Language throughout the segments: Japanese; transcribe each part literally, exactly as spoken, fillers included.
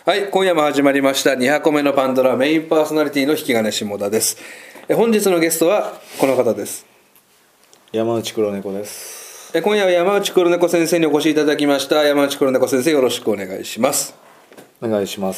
はい、今夜も始まりましたに箱目のパンドラメインパーソナリティの引き金下田です。え本日のゲストはこの方です。 山内黒猫です。 え今夜は山内黒猫先生にお越しいただきました。山内黒猫先生、よろしくお願いします。 お願いします。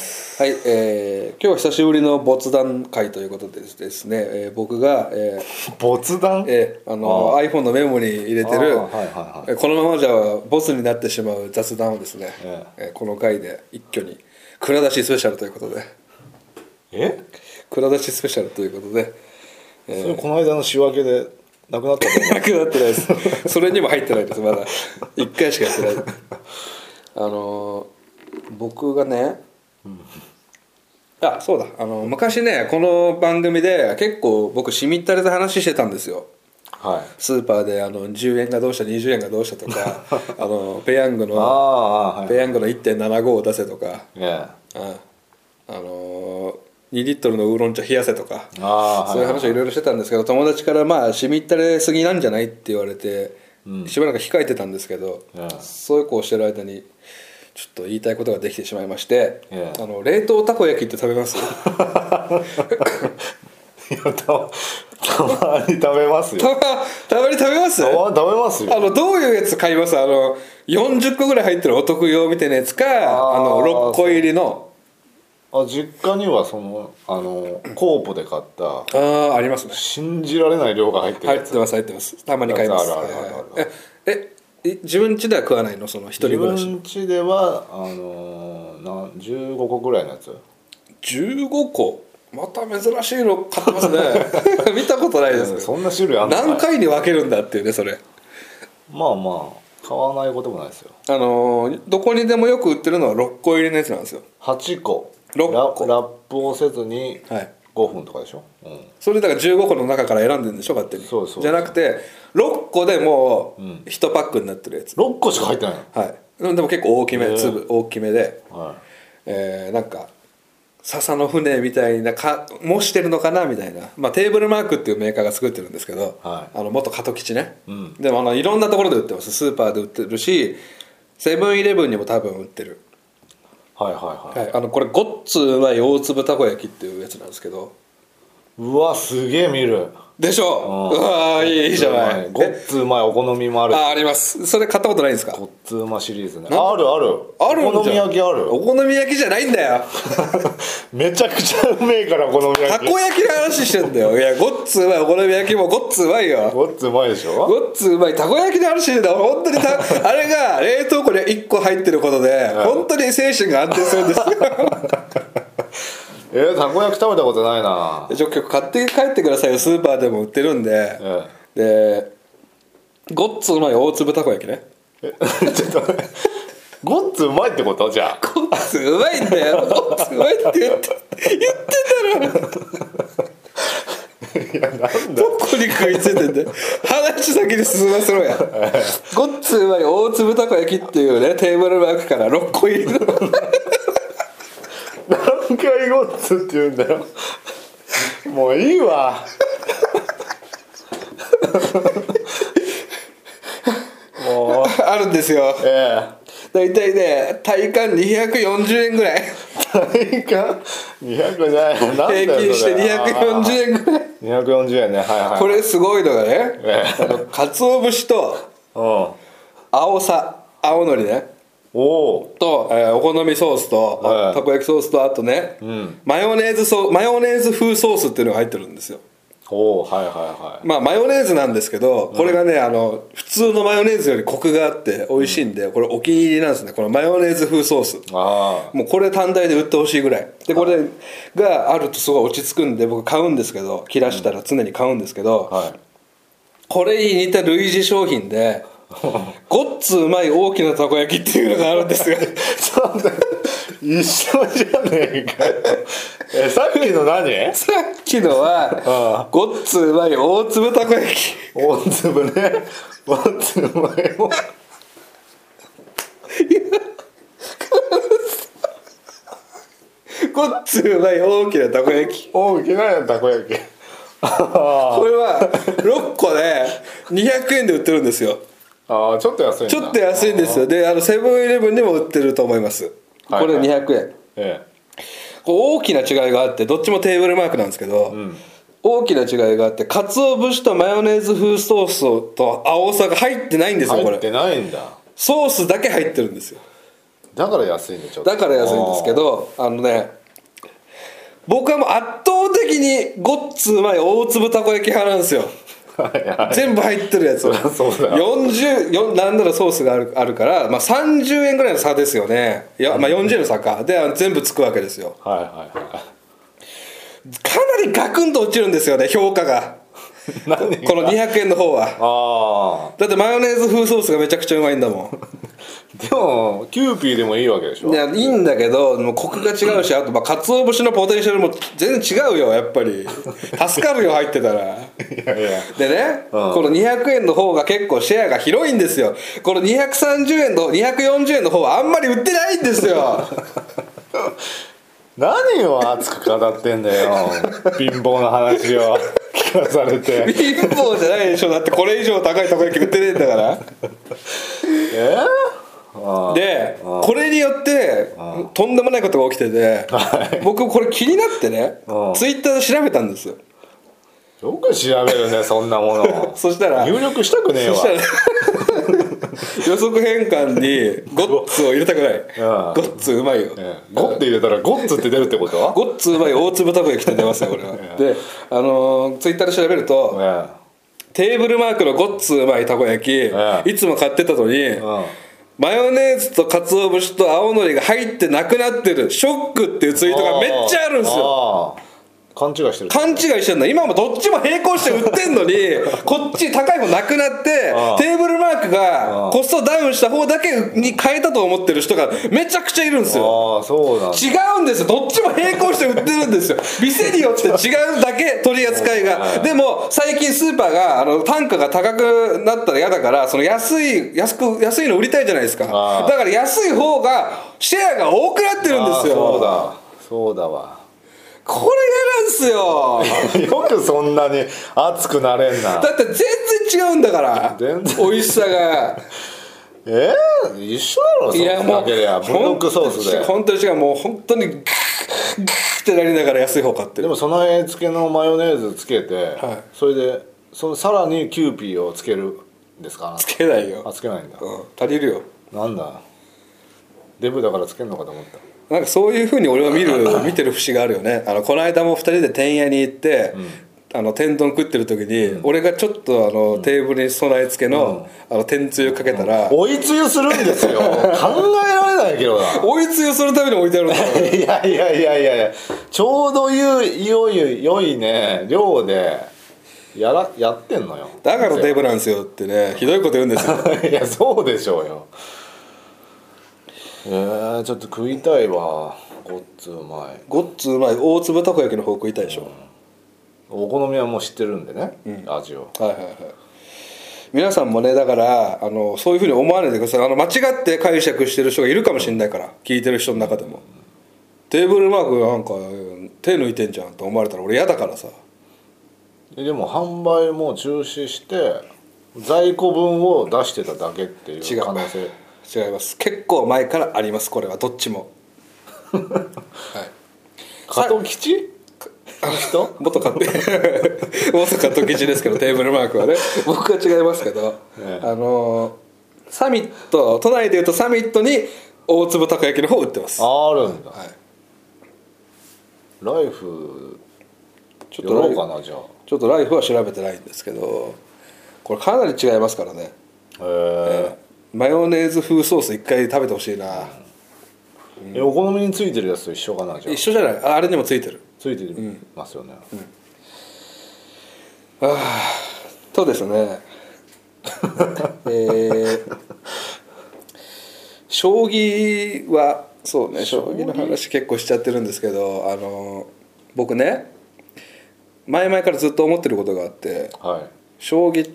はい、えー、今日は久しぶりの没談会ということでですね、えー、僕が、えー、没談、 えー、あのあ iPhone のメモに入れてる、はいはいはい、このままじゃボツになってしまう雑談をですね、えーえー、この回で一挙に蔵出しスペシャルということで、 え蔵出しスペシャルということで、 えー、それこの間の仕分けでなくなったなくなってないですそれにも入ってないです。まだいっかいしかやってないあのー僕がね、うん、あそうだあの昔ねこの番組で結構僕しみったれた話してたんですよ、はい、スーパーであのじゅうえんがどうしたにじゅうえんがどうしたとかあのペヤングのあ、はい、ペヤングの いってんななご を出せとか、yeah. あ, あのー、にリットルのウーロン茶冷やせとかあそういう話をいろいろしてたんですけど、友達からまあしみったれすぎなんじゃないって言われて、うん、しばらく控えてたんですけど、yeah. そういうこうしてる間にちょっと言いたいことができてしまいまして、yeah. あの冷凍たこ焼きって食べますいや た, たまに食べますよ。 た, たまに食べますたまに食べますよ。 あのどういうやつ買います？あのよんじゅっこぐらい入ってるお得用みたいなやつか、ああのろっこ入りの。 あ実家にはそのあのコープで買ったあありますね。 信じられない量が入ってるやつ。 入ってます入ってます。たまに買います。あるあるあるある。ええ自分家では食わないの？その一人暮らし。 自分家ではあのなじゅうごこぐらいのやつ。 じゅうごこまた珍しいの買ってますね見たことないです、ね、 そんな種類あんのかい。 何回に分けるんだっていうねそれ。 まあまあ買わないこともないですよ。 あのー、どこにでもよく売ってるのはろっこ入りのやつなんですよ。 はちころっこラ, ラップをせずにごふんとかでしょ、はいうん、 それだからじゅうごこの中から選んでるんでしょ勝手に。そうそうそうじゃなくてろっこでもういちパックになってるやつ、 ろっこしか入ってないの。はいでも結構大きめ、粒大きめで、はいえー、なんか笹の船みたいなか模してるのかなみたいな、まあ、テーブルマークっていうメーカーが作ってるんですけど、はい、あの元加藤吉ね、うん、でもあのいろんなところで売ってます。スーパーで売ってるしセブンイレブンにも多分売ってる。はいはいはい、はい、あのこれごっつうまい大粒たこ焼きっていうやつなんですけど、 うわすげえ見るでしょ、うん、うわいい、いいじゃない。 ごっつうまいお好みもある。 ああります。それ買ったことないんですか？ ごっつうまシリーズね。あるあるあるんじゃん。 お好み焼きある。 お好み焼きじゃないんだよめちゃくちゃうめえからお好み焼き。 たこ焼きの話してんだよ。いやごっつうまいお好み焼きもごっつうまいよ。 ごっつうまいでしょ。 ごっつうまいたこ焼きの話してんだよ。本当にたあれが冷凍庫にいっこ入ってることで本当に精神が安定するんですよえー、たこ焼き食べたことないな。 ちょっと買って帰ってくださいよ。スーパーでも売ってるんで、えー、でごっつうまい大粒たこ焼きね。 えちょっとごっつうまいってこと？じゃあごっつうまいんだよ。ごっつうまいって言って言ってたろいやなんだどこに食いついてんだよ話先に進ませろやごっつうまい大粒たこ焼きっていうねテーブルマークからろっこ入りの何回ごっつって言うんだよもういいわもうあるんですよ、ええ、だいたいね体感にひゃくよんじゅうえんぐらい。 体感にひゃくじゃないなん平均してにひゃくよんじゅうえんぐらい。 にひゃくよんじゅうえんね、はいはい。 これすごいのがね、ええ、あの鰹節と青さ青のりねおと、えー、お好みソースと、はい、たこ焼きソースとあとね、うん、マヨネーズソマヨネーズ風ソースっていうのが入ってるんですよ。 おはいはいはい。 まあマヨネーズなんですけどこれがね、うん、あの普通のマヨネーズよりコクがあって美味しいんで、うん、これお気に入りなんですね。このマヨネーズ風ソースあもうこれ単体で売ってほしいぐらいで、これがあるとすごい落ち着くんで僕買うんですけど、切らしたら常に買うんですけど、うんはい、これに似た類似商品でごっつうまい大きなたこ焼きっていうのがあるんですよそうだ一緒じゃねえかえさっきの何さっきのはごっつうまい大粒たこ焼き大粒ね大粒うまいもごっつうまい大きなたこ焼き大きなたこ焼きこれはろっこでにひゃくえんで売ってるんですよ。 あちょっと安いんだ。 ちょっと安いんですよ。であのセブンイレブンにも売ってると思います。これにひゃくえん、 えこう大きな違いがあって、どっちもテーブルマークなんですけど、 え、うん、 大きな違いがあって、鰹節とマヨネーズ風ソースと青さが入ってないんですよ。これ入ってないんだ。 ソースだけ入ってるんですよ。 だから安いんでちょっと。 だから安いんですけど、あのね、僕はもう圧倒的にごっつうまい大粒たこ焼き派なんですよ。 はいはい、 全部入ってるやつ。 そうだよ。 よんじゅうよんなんならソースがあるあるから、まあ、さんじゅうえんぐらいの差ですよね。いや、まあ、よんじゅうえんの差かで全部つくわけですよ。 はいはいはい。 かなりガクンと落ちるんですよね、評価が。このにひゃくえんの方は。 あだってマヨネーズ風ソースがめちゃくちゃうまいんだもん。 でもキューピーでもいいわけでしょ。 いや、いいんだけど、もうコクが違うし、あとまあ鰹節のポテンシャルも全然違うよ、やっぱり。助かるよ、入ってたら。 いやいや、 でね、 うん、 このにひゃくえんの方が結構シェアが広いんですよ。このにひゃくさんじゅうえんのにひゃくよんじゅうえんの方はあんまり売ってないんですよ。 何を熱く語ってんだよ。貧乏な話を聞かされて。 貧乏じゃないでしょ、だってこれ以上高いたこ焼き売ってねえんだから。 えー、 でこれによってとんでもないことが起きてて、僕これ気になってね、ツイッターで調べたんですよ。 よく調べるね、そんなもの。 そしたら入力したくねえわ。 そしたら予測変換にゴッツを入れたくない。ゴッツうまいよ、 ええ、ゴッって入れたらゴッツって出るってこと？ ゴッツうまい大粒たこ焼きって出ますよこれは。で、あのー、ツイッターで調べると、 ええ、テーブルマークのゴッツうまいたこ焼き、ええ、いつも買ってたのに、うん、マヨネーズと鰹節と青のりが入ってなくなってる、ショックっていうツイートがめっちゃあるんですよ。 勘違いしてる。 勘違いしてるんだ。今もどっちも並行して売ってんのにこっち高い方なくなってテーブルマークがコストダウンした方だけに変えたと思ってる人がめちゃくちゃいるんですよ。 ああ、そうなんだ。 違うんですよ。どっちも並行して売ってるんですよ。店によって違うだけ取り扱いが。でも最近スーパーがあの単価が高くなったら嫌だから、その安い安く安いの売りたいじゃないですか。だから安い方がシェアが多くなってるんですよ。 そうだそうだわ。 これがなんですよ。 よくそんなに熱くなれんな。 だって全然違うんだから、 全然美味しさが。 えー、一緒だろ。 いやもうブルドックソースで本当に違う。もう本当にグーグーってなりながら安い方買ってる。 でもその絵付けのマヨネーズつけて、はい、それでそのさらにキューピーをつけるんですか？ つけないよ。 あ、つけないんだ、 うん、足りるよ。 なんだデブだからつけるのかと思った。 なんかそういうふうに俺は見る見てる節があるよね。あのこの間もふたりで天屋に行って、うん、あの天丼食ってる時に、うん、俺がちょっとあの、うん、テーブルに備え付けの、うん、あの天つゆかけたら、 うん、追いつゆするんですよ。考えられないけどな。 追いつゆするために置いてあるんだ。 いやいやいやいやいや、ちょうど良い良い良いね量でやらやってんのよ。 だからデブなんですよってね、ひどいこと言うんですよ。 いやそうでしょうよ。えー、ちょっと食いたいわ。ごっつうまい。 ごっつうまい大粒たこ焼きの方食いたいでしょ、 うん、お好みはもう知ってるんでね、うん、味を。 はいはいはい。皆さんもね、だからあのそういうふうに思わないでください。あの間違って解釈してる人がいるかもしれないから、聞いてる人の中でも、うん、テーブルマークなんか手抜いてんじゃんと思われたら俺嫌だからさ。 でも販売も中止して在庫分を出してただけっていう可能性。 違います。結構前からあります。これはどっちも。はい。 加藤吉あの人元加藤元加藤吉ですけど、テーブルマークはね。僕は違いますけど、ええ、あのサミット、都内でいうとサミットに大粒たこ焼きの方売ってます。 あるんだ、 はい、 ライフちょっとやろうかな。じゃあちょっとライフは調べてないんですけど、これかなり違いますからね。へえーえマヨネーズ風ソース一回食べてほしいな、 うん、お好みについてるやつと一緒かな。じゃあ一緒じゃない。 あ, あれにもついてる。 ついてますよね、 うん、ああそうですね。えー、将棋はそうね、将棋の話結構しちゃってるんですけど、あの僕ね前々からずっと思ってることがあって、 はい、 将棋って、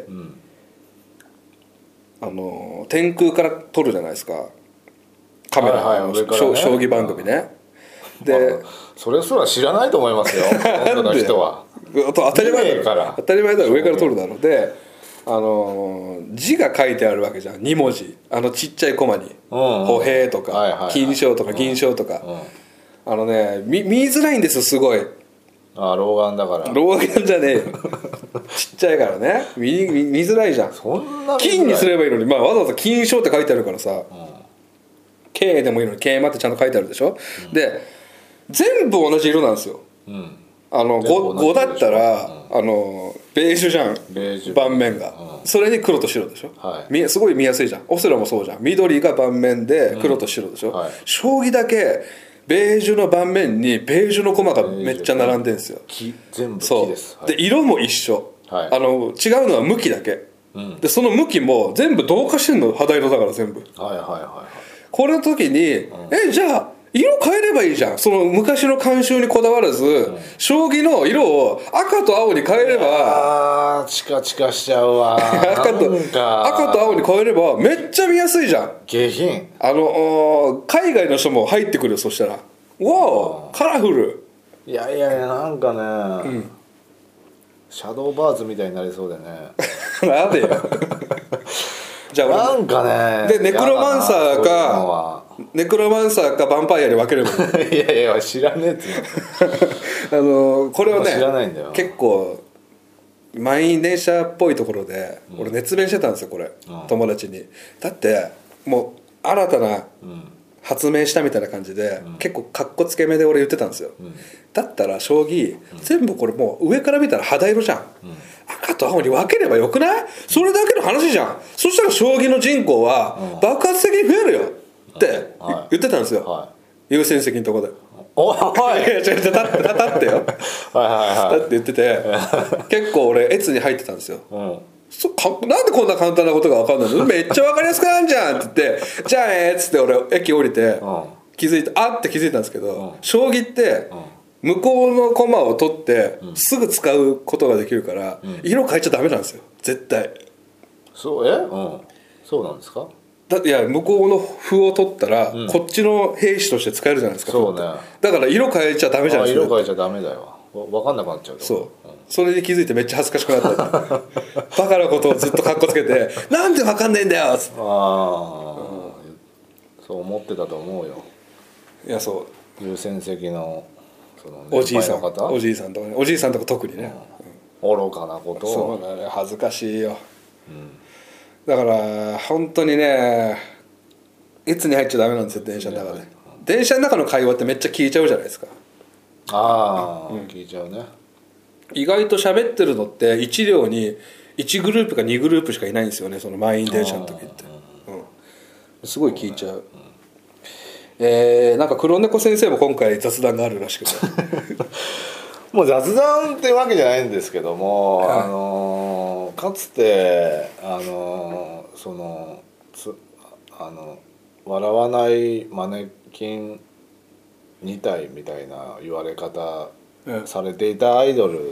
うん、あの天空から撮るじゃないですか、カメラ、はいはい、ね、将棋番組ね。で、 まあ、それすら知らないと思いますよ。本当の人は。 当たり前だろ。当たり前だろ。上から撮るだろう。で、 あのー字が書いてあるわけじゃん、に文字、あのちっちゃいコマに「 うんうん歩兵」とか、 はいはいはい金賞とか銀賞とか、 うん、 あのね 見, 見づらいんですよ、すごい。 ああ老眼だから老眼じゃねえよちっちゃいからね 見, 見, 見づらいじゃん。 そんな金にすればいいのに、まあ、わざわざ金賞って書いてあるからさ、 うん、 K でもいいのに桂馬ってちゃんと書いてあるでしょ、うん、で全部同じ色なんですよ、うん、あの 5, 5だったら、うん、あのベージュじゃん、 ベージュ盤面が、うん、それに黒と白でしょ、はい、すごい見やすいじゃん。オセロもそうじゃん、緑が盤面で黒と白でしょ、うんはい、将棋だけベージュの盤面にベージュの駒がめっちゃ並んでるんですよ。 木全部木です。 そう、はい、で色も一緒、はい、あの違うのは向きだけ、うん、でその向きも全部同化してんの、肌色だから全部。 はいはいはいはい。 これの時に、うん、えじゃあ色変えればいいじゃん、その昔の慣習にこだわらず、うん、将棋の色を赤と青に変えれば、 あーチカチカしちゃうわ赤と赤と青に変えればめっちゃ見やすいじゃん。 下品。 あの海外の人も入ってくるよ、そしたらわおカラフル。 いやいやいやなんかね、うん、シャドーバーズみたいになりそうでねなんでよじゃあなんかねでネクロマンサーかネクロマンサーかヴァンパイアに分ければいいいやいや知らねえっつあのこれはね知らないんだよ。 結構満員電車っぽいところで、うん、俺熱弁してたんですよこれ、うん、友達に。だってもう新たな発明したみたいな感じで、うん、結構かっこつけ目で俺言ってたんですよ、うん、だったら将棋、うん、全部これもう上から見たら肌色じゃん、うん、赤と青に分ければよくない？それだけの話じゃん。そしたら将棋の人口は爆発的に増えるよって言ってたんですよ、はい、優先席のとこで。 おはいいや違う違う立って立ってよはいはいはいだって言ってて結構俺越に入ってたんですよ、うんそかなんでこんな簡単なことが分かんないのめっちゃ分かりやすくなんじゃんって言ってじゃあねっつって俺駅降りて、うん、気づいたあって気づいたんですけど、うん、将棋って、うん、向こうの駒を取って、うん、すぐ使うことができるから、うん、色変えちゃダメなんですよ絶対。 そうえうんそうなんですか。 だいや向こうの歩を取ったら、うん、こっちの兵士として使えるじゃないですか。 そうね。 だから色変えちゃダメじゃないですか。 色変えちゃダメだよ。分かんなくなっちゃう。 そう、うん、それに気づいてめっちゃ恥ずかしくなったバカなことをずっとカッコつけてなんで分かんないんだよっつって。ああ、うん、 そう思ってたと思うよ。 いやそう優先席のそのおじいさんおじいさんとかねおじいさんとか特にね、 うん、愚かなことを。 そうだね恥ずかしいよ、うん、だから本当にねいつに入っちゃダメなんですよ電車の中で。電車の中の会話ってめっちゃ聞いちゃうじゃないですか。 ああ、うん、聞いちゃうね。 意外と喋ってるのっていち両にいちグループかにグループしかいないんですよね、その満員電車の時って、うん、すごい聞いちゃう、うん、えー、なんか黒猫先生も今回雑談があるらしくてもう雑談ってわけじゃないんですけども、はい、あのかつてあのそのつあの笑わないマネキンに体みたいな言われ方されていたアイドルって、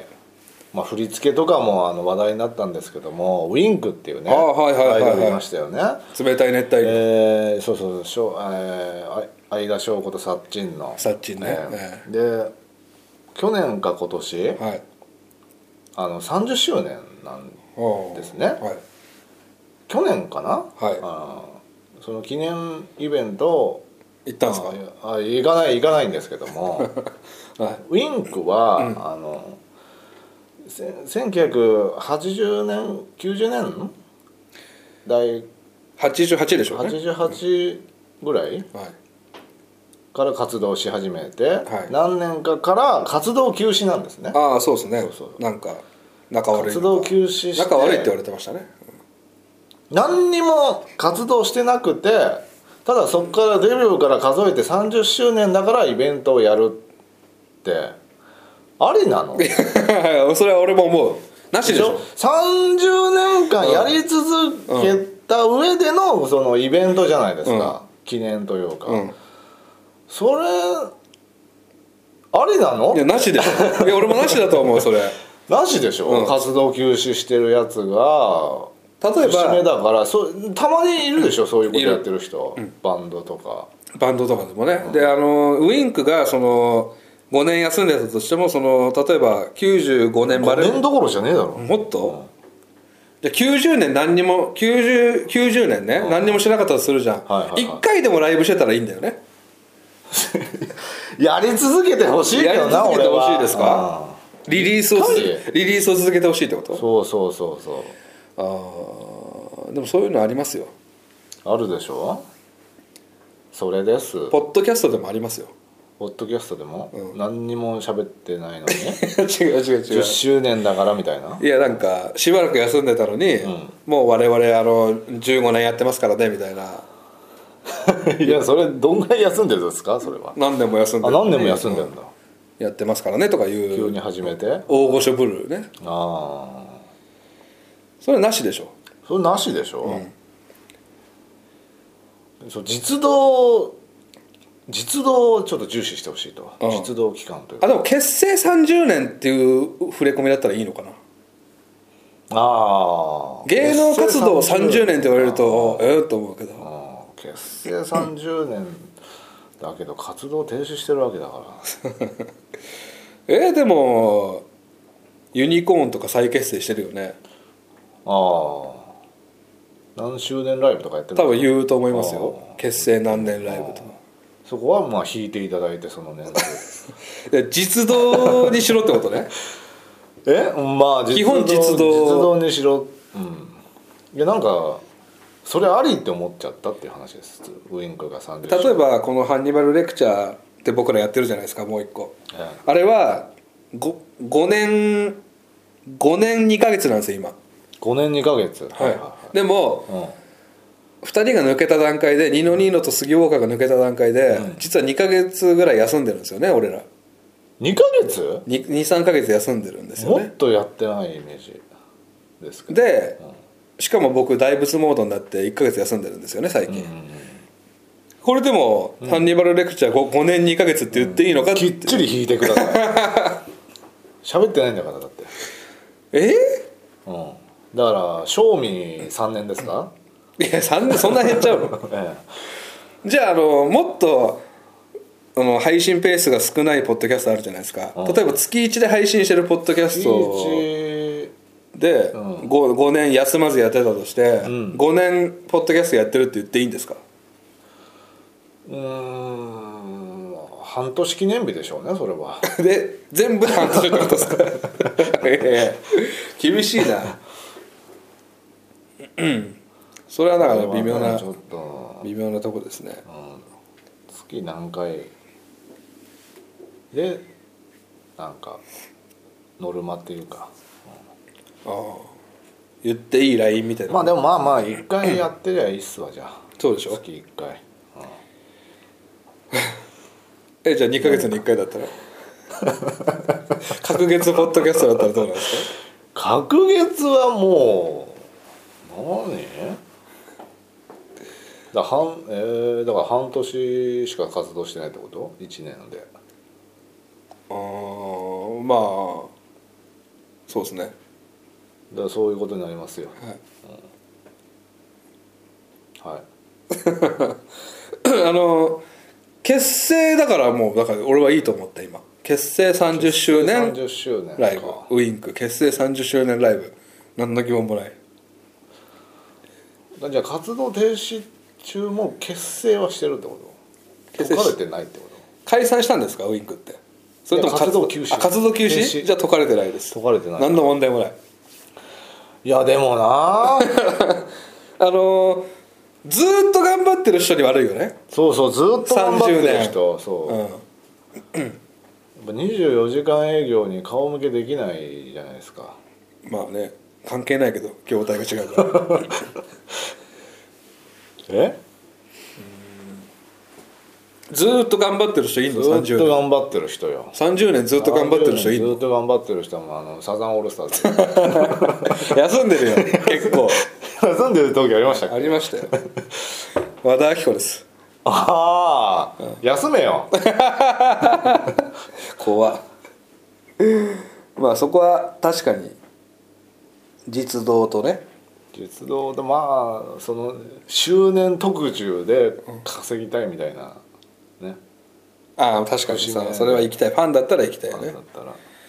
まあ、振り付けとかもあの話題になったんですけどもウィンクっていうね、 はいはいはいはい、 アイドルいましたよね。 冷たい熱帯魚、 えー、そうそうしょ、えー、相田翔子とサッチンのサッチンね、 えー、で去年か今年、はい、あのさんじゅっしゅうねんなんですね、はい、去年かな、はい、あその記念イベント行ったんですか。 ああ行かない行かないんですけども、はい、ウィンクは、うん、あのせんきゅうひゃくはちじゅうねんきゅうじゅうねん代はちじゅうはちでしょうね。 はちじゅうはちぐらい、はい、から活動し始めて、はい、何年かから活動休止なんですね。 ああそうですね。そうそうなんか仲悪い活動休止して仲悪いって言われてましたね、 うん、何にも活動してなくてただそこからデビューから数えてさんじゅっしゅうねんだからイベントをやるってありなの？ それは俺も思う。なしでしょ。 さんじゅうねんかんやり続けた上でのそのイベントじゃないですか、うん、記念というか、うん、それありなの？ いやなしでしょ。いや俺もなしだと思うそれなしでしょ、うん、活動休止してるやつが例えば節目だからそたまにいるでしょ、うん、そういうことやってる人、うん、バンドとかバンドとかでもね、うん、であのウインクがそのごねん休んでたとしてもその例えばきゅうじゅうごねんまでごねんどころじゃねえだろもっと、 じゃあきゅうじゅうねん何にもきゅうじゅう、きゅうじゅうねんね、うん、何にもしなかったとするじゃん、はいはいはい、いっかいでもライブしてたらいいんだよねやり続けてほしいけどな。 やり続けてほしいですか。リリースをリリースを続けてほしいってこと。 そうそうそうそう。 ああ、でもそういうのありますよ。 あるでしょ。それです。 ポッドキャストでもありますよ。 ポッドキャストでも、うん、何にも喋ってないのに違う違う違う、 じゅっしゅうねんだからみたいな。 いやなんかしばらく休んでたのに、うん、もう我々あのじゅうごねんやってますからねみたいな。 いやそれどんぐらい休んでるんですか。それは何年も休んでる、 ね、あ何年も休んでるんだ、 うん、やってますからねとかいう急に始めて大御所ブルーね。 ああ、 それなしでしょ。 それなしでしょ、うん、そう実動実動をちょっと重視してほしいと、うん、実動期間というか。 あでも結成さんじゅうねんっていう触れ込みだったらいいのかな。 ああ、 芸能活動さんじゅうねんって言われるとええー、と思うけど、 あ結成さんじゅうねんだけど活動停止してるわけだからえー、でもユニコーンとか再結成してるよね。 ああ、何周年ライブとかやってるの。 多分言うと思いますよ。結成何年ライブとか。 そこはまあ引いていただいてその年数実動にしろってことねえまあ基本実動実動にしろ、うん、いやなんかそれありって思っちゃったっていう話です。ウインクがさんじゅっしゅうねん。 例えばこのハンニバルレクチャーって僕らやってるじゃないですか、もう一個、ええ、あれは 5, 5年ごねんにかげつなんですよ今。 ごねんにかげつ、はいはいはい、でも、うん、ふたりが抜けた段階でニノニーノと杉岡が抜けた段階で、うん、実はにかげつぐらい休んでるんですよね俺ら。 にかげつにさんかげつ休んでるんですよね。 もっとやってないイメージですけどで、うん、しかも僕大仏モードになっていっかげつ休んでるんですよね最近、うんうんうん、これでも、うん、ハンニバルレクチャー 5, ごねんにかげつって言っていいのかって、 うん、きっちり引いてください喋ってないんだからだってえー、うん、だから賞味さんねんですか。 いやさんねんそんな減っちゃうの、ええ、じゃあ、あのもっとあの配信ペースが少ないポッドキャストあるじゃないですか、うん、例えば月いちで配信してるポッドキャストで 5, ごねん休まずやってたとして、うん、ごねんポッドキャストやってるって言っていいんですか。 うーん半年記念日でしょうねそれはで全部半年ってことですか厳しいなうんそれはだから微妙な、ね、ちょっと微妙なとこですね、 うん、月何回でなんかノルマっていうか、 うん、ああ言っていい ライン みたいな。 まあでもまあまあいっかいやってりゃいいっすわじゃあ。 そうでしょ月いっかい、うん、 えじゃあにかげつにいっかいだったら隔月ポッドキャストだったらどうなんですか。隔月はもう何だ半、えー、だから半年しか活動してないってこと。いちねんで。 ああまあそうですね。だからそういうことになりますよ。はい、 うん、はいあの結成だからもうだから俺はいいと思った今。結成さんじゅっしゅうねんライブウインク結成さんじゅっしゅうねんライブ何の疑問もない。 じゃあ活動停止中も結成はしてるってこと。解かれてないってこと。 解散したんですかウインクって。それとも活動休止。あ活動休止じゃあ解かれてないです。 解かれてない何の問題もない。 いやでもなあのずーっと頑張ってる人に悪いよね。 そうそうずーっと頑張ってる人そう、うん、やっぱにじゅうよじかん営業に顔向けできないじゃないですか。 まあね関係ないけど業態が違うからえずーっと頑張ってる人いんの。 ずーっと頑張ってる人よ。 さんじゅうねんずっと頑張ってる人いんの。 ずっと頑張ってる人もあのサザンオールスターズ休んでるよ結構休んでる時ありましたっけ。 ありましたよ和田アキ子です。 ああ、うん、休めよ怖っまあそこは確かに実動とね実動とまあその周年特注で稼ぎたいみたいなね。 ああ確かにさそれは行きたいファンだったら行きたいよね。ファンだったら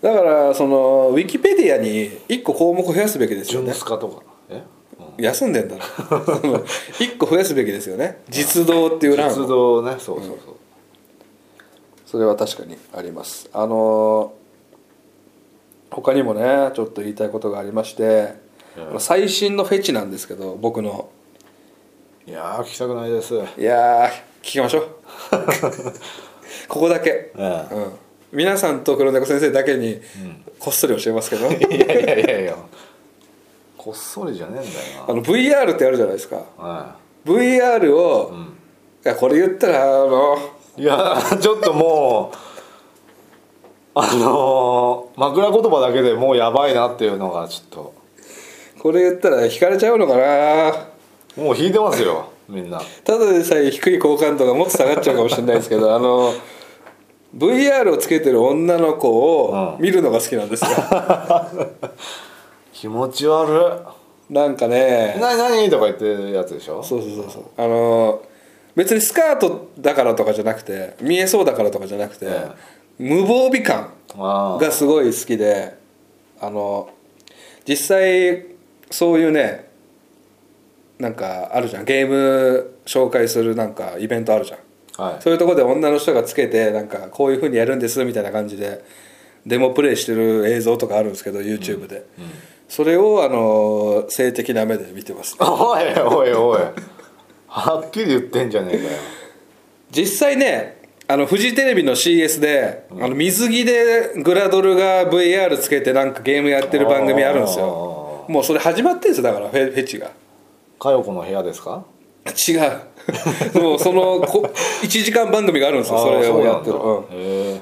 だからそのウィキペディアにいっこ項目増やすべきですよジュね。 ンスカとかえ、うん、 休んでんだろいっこ増やすべきですよね。実動っていう欄を。 実動ね、そうそうそう、うん、 それは確かにあります。あの他にもねちょっと言いたいことがありまして、うん、最新のフェチなんですけど、僕のいやー聞きたくないです。 いやー聞きましょうここだけ、 うんうん、皆さんと黒猫先生だけにこっそり教えますけど、うん、いやいやいやいやこっそりじゃねえんだよな。 あの ブイアール ってあるじゃないですか、 はい、 ブイアール を、うん、いやこれ言ったらあのいやちょっともうあのー、枕言葉だけでもうやばいなっていうのがちょっと、 これ言ったら引かれちゃうのかな。 もう引いてますよみんな。 ただでさえ低い好感度がもっと下がっちゃうかもしれないですけどあの ブイアール をつけてる女の子を見るのが好きなんですよ、うん、 気持ち悪い。なんかね何何とか言ってるやつでしょ。 そうそうそうそう、あの別にスカートだからとかじゃなくて見えそうだからとかじゃなくて、ええ、無防備感がすごい好きで、あの実際そういうねなんかあるじゃん、ゲーム紹介するなんかイベントあるじゃん、はい、そういうところで女の人がつけてなんかこういう風にやるんですみたいな感じでデモプレイしてる映像とかあるんですけど YouTube で、うんうん、それをあの性的な目で見てます、ね、 おいおいおいはっきり言ってんじゃねえかよ。 実際ねあのフジテレビの シーエス で、うん、あの水着でグラドルが ブイアール つけてなんかゲームやってる番組あるんですよ。もうそれ始まってるんですよ。だからフェ、フェチが佳代子の部屋ですか。 違うもうそのこいちじかん番組があるんですよ。それをやってる、うん、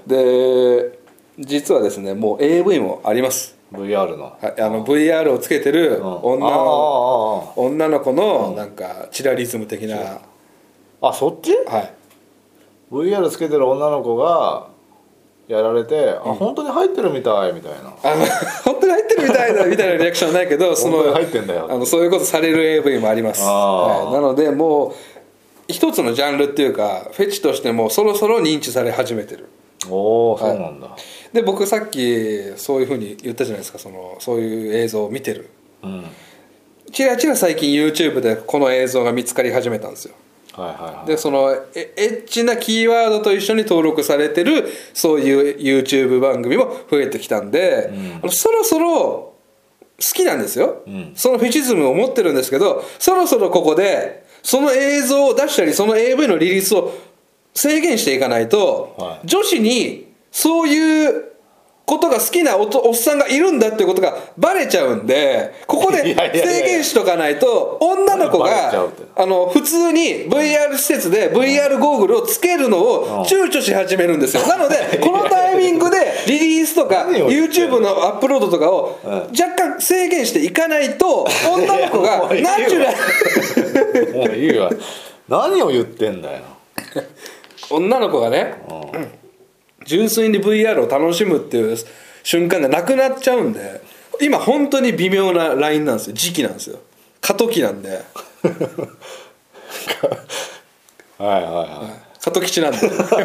で実はですねもう エーブイ もあります。 ブイアール の、 はい、あの ブイアール をつけてる女の、女の子のなんかチラリズム的な、 あそっち、 はい、 ブイアール つけてる女の子がやられて、うん、あ本当に入ってるみたいみたいな、 あの本当に入ってるみたいなみたいなリアクションはないけどその入ってんだよあのそういうことされる エーブイ もあります。はい、なのでもう一つのジャンルっていうかフェチとしてもそろそろ認知され始めてる。 おお、そうなんだ。 で僕さっきそういうふうに言ったじゃないですか、そのそういう映像を見てる、うん、ちらちら最近 YouTube でこの映像が見つかり始めたんですよ。はいはいはい、でそのエッチなキーワードと一緒に登録されてるそういう YouTube 番組も増えてきたんで、うん、あのそろそろ好きなんですよ、うん、そのフェチズムを持ってるんですけど、そろそろここでその映像を出したりその エーブイ のリリースを制限していかないと、はい、女子にそういうことが好きな お, おっさんがいるんだっていうことがバレちゃうんで、ここで制限しとかないと女の子があの普通に ブイアール 施設で ブイアール ゴーグルをつけるのを躊躇し始めるんですよ。なのでこのタイミングでリリースとか YouTube のアップロードとかを若干制限していかないと女の子がナチュラルもういいわ何を言ってんだよ女の子がね、純粋に ブイアール を楽しむっていう瞬間がなくなっちゃうんで、今本当に微妙なラインなんですよ、時期なんですよ、過渡期なんではいはいはい、 過渡期なんで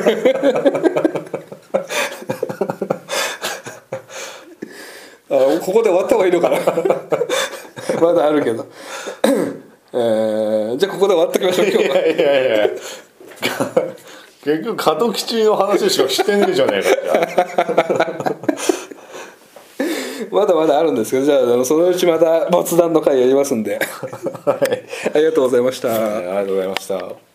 あここで終わった方がいいのかなまだあるけどえー、じゃあここで終わってきましょう今日は。いやいやいや結局過渡期中の話しかしてねえじゃねえかまだまだあるんですけど、じゃあ、あのそのうちまた没談の回やりますんで、はい、ありがとうございました。 ありがとうございました。